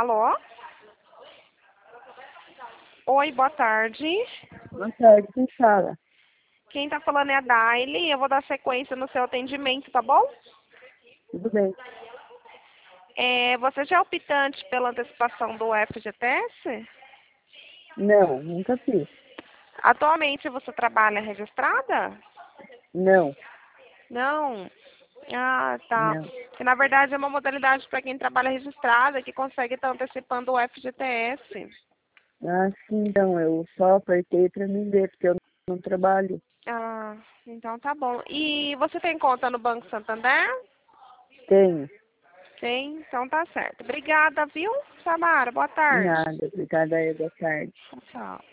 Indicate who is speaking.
Speaker 1: Alô? Oi, boa tarde.
Speaker 2: Boa tarde, quem fala?
Speaker 1: Quem tá falando é a Daile. Eu vou dar sequência no seu atendimento, tá bom?
Speaker 2: Tudo bem?
Speaker 1: Você já é optante pela antecipação do FGTS?
Speaker 2: Não, nunca fiz.
Speaker 1: Atualmente você trabalha registrada?
Speaker 2: Não,
Speaker 1: Não. Ah, tá.
Speaker 2: não.
Speaker 1: Que na verdade é uma modalidade para quem trabalha registrada que consegue estar antecipando o FGTS.
Speaker 2: Ah, sim, então, eu só apertei para me ver, porque eu não trabalho.
Speaker 1: Ah, então tá bom. E você tem conta no Banco Santander?
Speaker 2: Tenho.
Speaker 1: Tem, então tá certo. Obrigada, viu, Samara? Boa tarde.
Speaker 2: Nada, obrigada aí, boa tarde.
Speaker 1: Tchau.